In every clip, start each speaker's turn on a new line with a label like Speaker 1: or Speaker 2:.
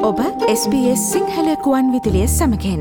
Speaker 1: ඔබ SBS සිංහල කුවන් විදිලිය සමකෙන්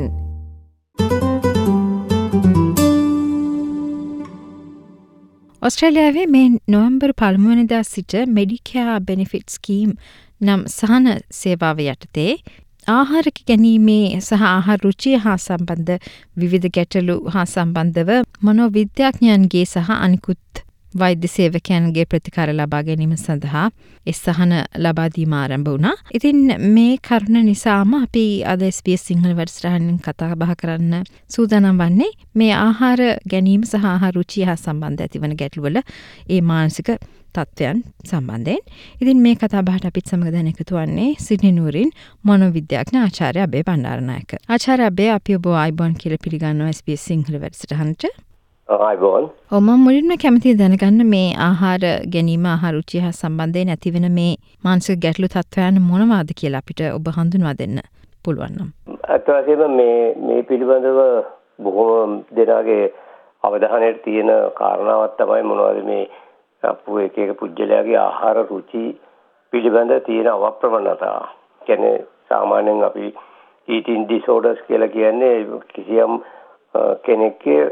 Speaker 2: ඔස්ට්‍රේලියාවේ මේ නොවැම්බර් 1 වෙනිදා සිට මෙඩිකෙයා බෙනිෆිට් ස්කීම් නම් සහන සේවාව යටතේ ආහාර ගැනීමේ සහ ආහාර රුචිය හා සම්බන්ධ විවිධ ගැටලු හා සම්බන්ධව මනෝවිද්‍යාඥයන්ගේ සහ අනිකුත් වෛද්‍ය සේවකයන්ගේ ප්‍රතිකාර ලබා ගැනීම සඳහා සහන ලබා දීම ආරම්භ වුණා. ඉතින් මේ කරුණ නිසාම අපි අද SBS සිංහල වැඩසටහනින් කතා බහ කරන්න සූදානම් වන්නේ මේ ආහාර ගැනීම සහ ආහාර රුචිය හා සම්බන්ධ ඇතිවන ගැටලුවල ඒ මානසික තත්ත්වයන් සම්බන්ධයෙන්. ඉතින් මේ කතා බහට අපිත් සමග දැන් එකතු වන්නේ සිඩ්නි නුවරින් මනෝවිද්‍යාඥ ආචාර්ය අබේ බණ්ඩාරනායක. ආචාර්ය අබේ අපි ඔබ ආයිබෝන් කියලා පිළිගන්නවා SBS සිංහල වැඩසටහනට.
Speaker 3: ආයිබෝන්.
Speaker 2: මම මුලින්ම කැමතියි දැනගන්න මේ ආහාර ගැනීම ආහාර රුචිය හා සම්බන්ධයෙන් ඇතිවෙන මේ මානසික ගැටලු තත්ත්වයන් මොනවාද කියලා අපිට ඔබ හඳුන්වා දෙන්න පුළුවන් නම්.
Speaker 3: අත් වශයෙන්ම මේ පිළිබඳව බොහෝ දෙනාගේ අවධානයට තියෙන කාරණාවක් තමයි මොනවද මේ අපු එක පුජ්‍යලයාගේ ආහාර රුචි පිළිබඳ තියෙන අවප්‍රවණතාව. කියන්නේ සාමාන්‍යයෙන් අපි eating disorders කියලා කියන්නේ කිසියම් කෙනෙක්ගේ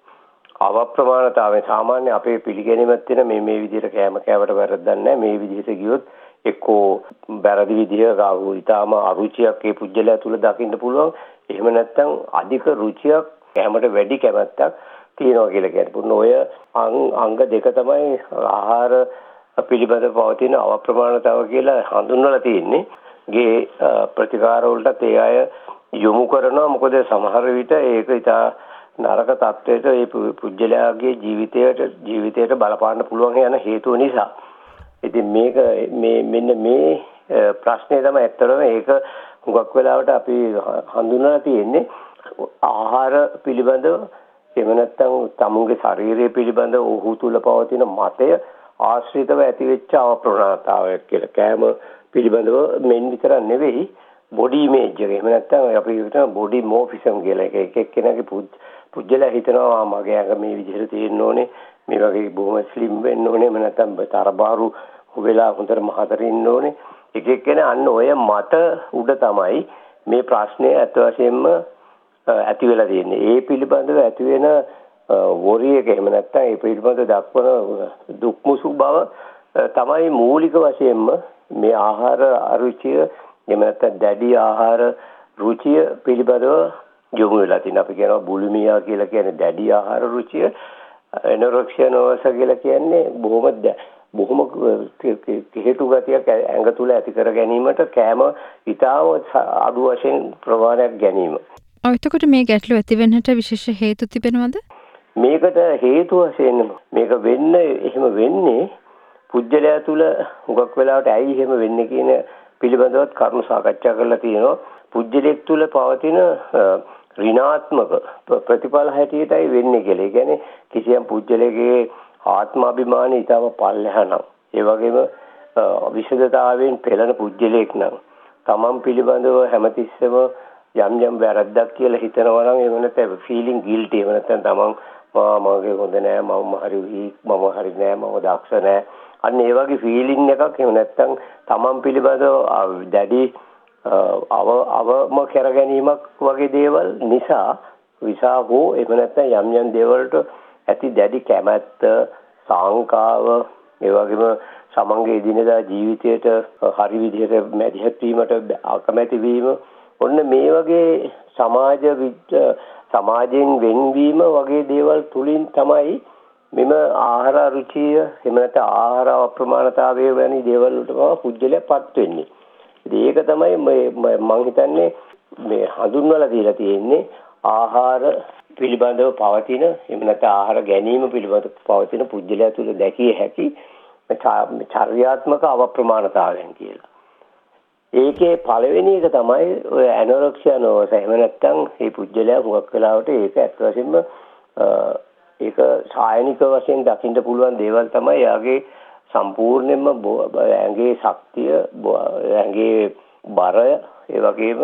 Speaker 3: අවප්‍රමාණතාවය සාමාන්‍ය අපේ පිළිගැනීමක් තියෙන මේ විදිහට කෑම කෑවට වැරද්දක් නැහැ. මේ විදිහට ගියොත් එක්කෝ වැරදි විදිහක ඊටාම අරුචියක් ඒ පුජ්‍යලයා තුල දකින්න පුළුවන්. එහෙම නැත්නම් අධික රුචියක් කෑමට වැඩි කැමැත්තක් තියෙනවා කියලා කියන්න. ඔය අංග දෙක තමයි ආහාර පිළිබඳව පවතින අවප්‍රමාණතාව කියලා හඳුන්වලා තියෙන්නේ. ගේ ප්‍රතිකාර වලට ඒ අය යොමු කරනවා. මොකද සමහර විට ඒක ඉතා නරක තත්ත්වයට ඒ පුජ්‍යලයාගේ ජීවිතයට බලපාන්න පුළුවන් යන හේතුව නිසා. ඉතින් මෙන්න මේ ප්‍රශ්නේ තමයි ඇත්තටම ඒක හුඟක් වෙලාවට අපි හඳුන්වලා තියෙන්නේ ආහාර පිළිබඳව එහෙම නැත්නම් තමුන්ගේ ශරීරය පිළිබඳව ඔහු තුල පවතින මතය ආශ්‍රිතව ඇතිවෙච්ච අවප්‍රවණතාවයක් කියලා. කෑම පිළිබඳව මෙන් විතර නෙවෙයි බොඩි ඉමේජ් එක. එහෙම නැත්නම් අපි හිතන බොඩි මෝෆිසම් කියලා එක එක්කෙනාගේ පුජ්‍යලයා හිතනවා මගේ ඇඟ මේ විදිහට තියෙන්න ඕනේ, මේ වගේ බොහොම ස්ලිම් වෙන්න ඕනේ, එහෙම නැත්නම් තරබාරු වෙලා හොඳට මහතර ඉන්න ඕනේ. එක එක්කෙනා අන්න ඔය මත උඩ තමයි මේ ප්‍රශ්නේ අත් වශයෙන්ම ඇති වෙලා තියෙන්නේ. ඒ පිළිබඳව ඇති වෙන වොරි එක එහෙම නැත්නම් ඒ පිළිබඳව දක්වන දුක් මුසු බව තමයි මූලික වශයෙන්ම මේ ආහාර අරුචිය එහෙම නැත්නම් දැඩි ආහාර රුචිය පිළිබඳව යොමු වෙලා තියෙන. අපි කියනවා බුලිමියා කියලා කියන්නේ දැඩි ආහාර රුචිය. එනොරෙක්සියා නර්වස් කියලා කියන්නේ බොහොම හේතු ගතියක් ඇඟ තුල ඇති කර ගැනීමට කෑම ඉතාම අඩු වශයෙන් ප්‍රමාණයක් ගැනීම.
Speaker 2: එතකොට මේ ගැටලුව ඇති වෙන්නට විශේෂ හේතු තිබෙනවද?
Speaker 3: මේකට හේතු වශයෙන් මේක එහෙම වෙන්නේ පුජ්‍යලයා තුල හුඟක් වෙලාවට ඇයි එහෙම වෙන්නේ කියන පිළිබඳවත් කරුණු සාකච්ඡා කරලා තියෙනවා. පුජ්‍යලෙක් තුල පවතින ඍණාත්මක ප්‍රතිඵල හැටියටයි වෙන්නේ කියලා. ඒ කියන්නේ කිසියම් පුජ්‍යලයේ ආත්මාභිමානය ඊටම පල්ලෙහා නම්, ඒ වගේම විශේෂතාවයෙන් පෙළෙන පුජ්‍යලෙක් නම් තමන් පිළිබඳව හැමතිස්සෙම යම් වැරද්දක් කියලා හිතනවා නම් එහෙම නැත්නම් ෆීලිං ගිල්ටි එහෙම නැත්නම් තමන් මගේ හොඳ නෑ, මම හරි වීක්, මම හරි නෑ, මම දක්ෂ නෑ, අන්න ඒ වගේ ෆීලිං එකක් එහෙම නැත්නම් තමන් පිළිබඳව දැඩි අවම කර ගැනීමක් වගේ දේවල් නිසා හෝ එහෙම නැත්නම් යම් දේවල්ට ඇති දැඩි කැමැත්ත, සංකාව, ඒ වගේම සමන්ගේ එදිනෙදා ජීවිතයට හරි විදිහට මැදිහත් වීමට අකමැති වීම, ඔන්න මේ වගේ සමාජයෙන් වෙන්වීම වගේ දේවල් තුලින් තමයි මෙම ආහාර රුචිය එහෙම නැත්නම් ආහාර අප්‍රමාණතාවය වැනි දේවල් වලට පුජ්‍යලයාපත් වෙන්නේ. ඒක තමයි මම හිතන්නේ මේ හඳුන්වලා දීලා තියෙන්නේ ආහාර පිළිබඳව පවතින එහෙම නැත්නම් ආහාර ගැනීම පිළිබඳව පවතින පුජ්‍යලයා තුළ දැකිය හැකි චර්යාත්මක අවප්‍රමාණතාවයන් කියලා. ඒකේ පළවෙනි එක තමයි ඔය ඇනොරෙක්සියා නර්වස්. එහෙම නැත්නම් මේ පුජ්‍යලයා හුඟක් වෙලාවට ඒක ඇත්ත වශයෙන්ම ඒක සායනික වශයෙන් දකින්න පුළුවන් දේවල් තමයි යාගේ සම්පූර්ණයෙන්ම ඇඟේ ශක්තිය, ඇඟේ බරය, ඒ වගේම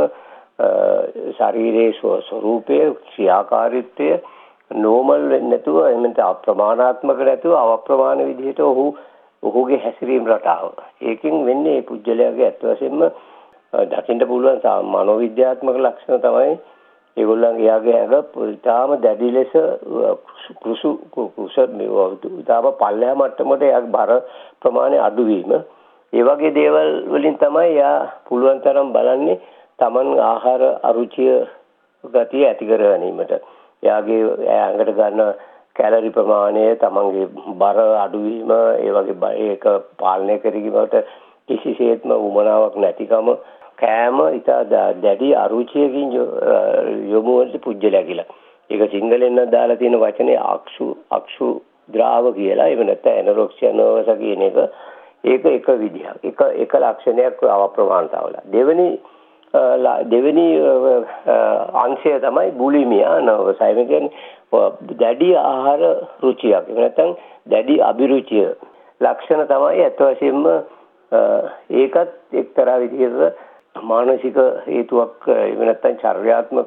Speaker 3: ශරීරයේ ස්වરૂපය, ක්‍රියාකාරීත්වය නෝමල් වෙන්නේ නැතුව එහෙම නැත්නම් අප්‍රමාණාත්මක නැතුව අවප්‍රමාණ විදිහට ඔහුගේ හැසිරීම රටාව. ඒකෙන් වෙන්නේ මේ පුජ්‍යලයාගේ ඇත්ත වශයෙන්ම දකින්න පුළුවන් මනෝවිද්‍යාත්මක ලක්ෂණ තමයි ඒගොල්ලන්ගේ යාගේ ඇඟ ඉතාම දැඩි ලෙස කුස ඉතාම පල්ලෙහා මට්ටමට යාගේ බර ප්‍රමාණය අඩු වීම. ඒ වගේ දේවල් වලින් තමයි යා පුළුවන් තරම් බලන්නේ Taman ආහාර අරුචිය ගතිය ඇති කර ගැනීමට. යාගේ ඇඟට ගන්න කැලරි ප්‍රමාණය, Tamanගේ බර අඩු වීම, ඒ වගේ ඒක පාලනය කිරීමට කිසිසේත්ම උමනාවක් නැතිකම, කෑම ඉතා දැඩි අරුචියකින් යොමු වෙච්ච පුජ්‍යලයා කියලා. ඒක සිංහලෙන් දාලා තියෙන වචනේ අක්ෂු ද්‍රාව කියලා. ඒක නැත්නම් ඇනොරෙක්සියා නර්වස් කියන එක. ඒක එක විදිහක්. එක ලක්ෂණයක් අවප්‍රමාණතාවල. දෙවෙනි අංශය තමයි බුලිමියා නර්වස්. ඒ කියන්නේ දැඩි ආහාර රුචියක්. ඒක නැත්නම් දැඩි අභිරුචිය ලක්ෂණ තමයි අත් වශයෙන්ම ඒකත් එක්තරා විදිහක මානසික හේතුවක්. ඒක නැත්නම් චර්යාත්මක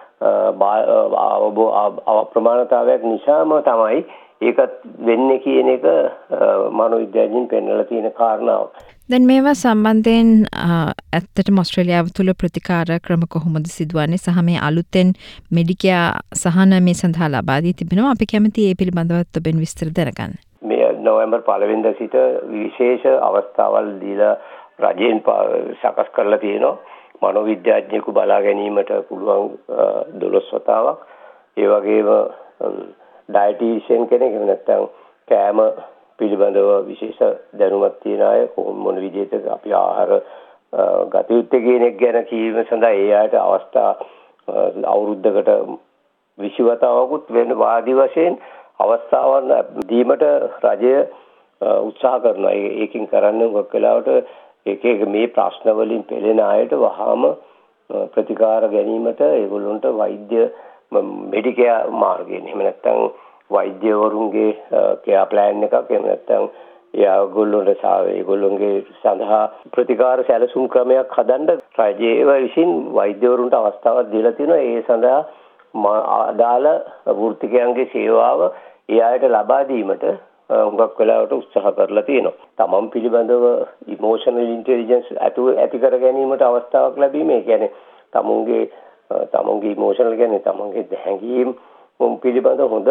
Speaker 3: අප්‍රමාණතාවයක් නිසාම තමයි ඒකත් වෙන්නේ කියන එක මනෝවිද්‍යාඥයින් පෙන්වලා තියෙන කාරණාවක්.
Speaker 2: දැන් මේවා සම්බන්ධයෙන් ඇත්තටම ඔස්ට්‍රේලියාව තුළ ප්‍රතිකාර ක්‍රම කොහොමද සිදුවන්නේ සහ මේ අලුතෙන් මෙඩිකෙයා සහන මේ සඳහා ලබා දී තිබෙනවා. අපි කැමති ඒ පිළිබඳව ඔබෙන් විස්තර දැනගන්න.
Speaker 3: මේ නොවැම්බර් 1 වෙනිදා සිට විශේෂ අවස්ථාවල් දීලා රජයෙන් සකස් කරලා තියෙනවා. මනෝවිද්‍යාඥයෙකු බලා ගැනීමට පුළුවන් 12 වතාවක්. ඒ වගේම ඩයටිෂියන් කෙනෙක් නැත්නම් කෑම පිළිබඳව විශේෂ දැනුමක් තියෙන අය මොන විදිහට අපි ආහාර ගත යුත්තේ කියන එක ගැන කීම සඳහා ඒ අයට අවස්ථා අවුරුද්දකට 20 වතාවකුත් වෙන වාදී වශයෙන් අවස්ථාවන් දීමට රජය උත්සාහ කරනවා. ඒකෙන් කරන්නේ මොකක් වෙලාවට එක මේ ප්‍රශ්න වලින් පෙළෙන අයට වහාම ප්‍රතිකාර ගැනීමට ඒගොල්ලන්ට වෛද්‍ය මෙඩිකෙයා මාර්ගයෙන් එහෙම නැත්නම් වෛද්‍යවරුන්ගේ කෙයා ප්ලෑන් එකක් එහෙම නැත්නම් ඒගොල්ලන්ගේ සඳහා ප්‍රතිකාර සැලසුම් ක්‍රමයක් හදන්න රජයේ විසින් වෛද්‍යවරුන්ට අවස්ථාවක් දීලා තිනවා. ඒ සඳහා අදාළ වෘත්තිකයන්ගේ සේවාව ඒ අයට ලබා දීමට හුඟක් වෙලාවට උත්සාහ කරලා තියෙනවා. තමන් පිළිබඳව ඉමෝෂනල් ඉන්ටෙලිජන්ස් ඇති කර ගැනීමට අවස්ථාවක් ලැබීම. ඒ කියන්නේ තමුන්ගේ ඉමෝෂනල් කියන්නේ තමුන්ගේ හැඟීම් පිළිබඳ හොඳ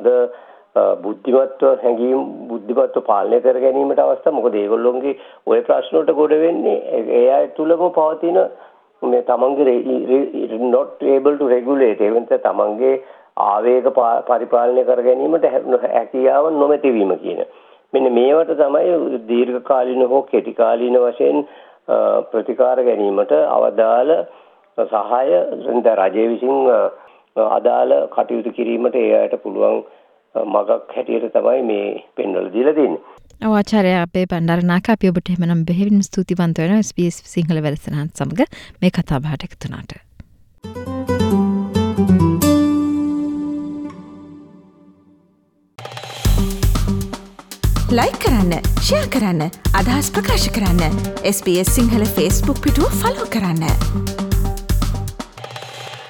Speaker 3: බුද්ධිමත්ව පාලනය කර ගැනීමට අවස්ථා. මොකද ඒගොල්ලෝගේ ওই ප්‍රශ්න වලට ගොඩ වෙන්නේ ඒ අය තුලම පවතින මේ තමන්ගේ not able to regulate එවන්ත තමන්ගේ ආවේග පරිපාලනය කර ගැනීමට හැකියාව නොමැතිවීම කියන. මෙන්න මේවට තමයි දීර්ඝ කාලීන හෝ කෙටි කාලීන වශයෙන් ප්‍රතිකාර ගැනීමට අවදාළ සහාය රජය විසින් අදාළ කටයුතු කිරීමට ඒ අයට පුළුවන් මගක් හැටියට තමයි මේ පෙන්වලා දීලා තියෙන්නේ.
Speaker 2: ආචාර්ය අපේ බණ්ඩාරනායක අපි ඔබට එහෙමනම් බෙහෙවින් ස්තුතිවන්ත වෙනවා SBS සිංහල වැඩසටහන සමග මේ කතා බහට එකතු වුණාට.
Speaker 1: ලයික් කරන්න, ෂෙයා කරන්න, අදහස් ප්‍රකාශ කරන්න. SBS සිංහල Facebook පිටුව ෆලෝ කරන්න.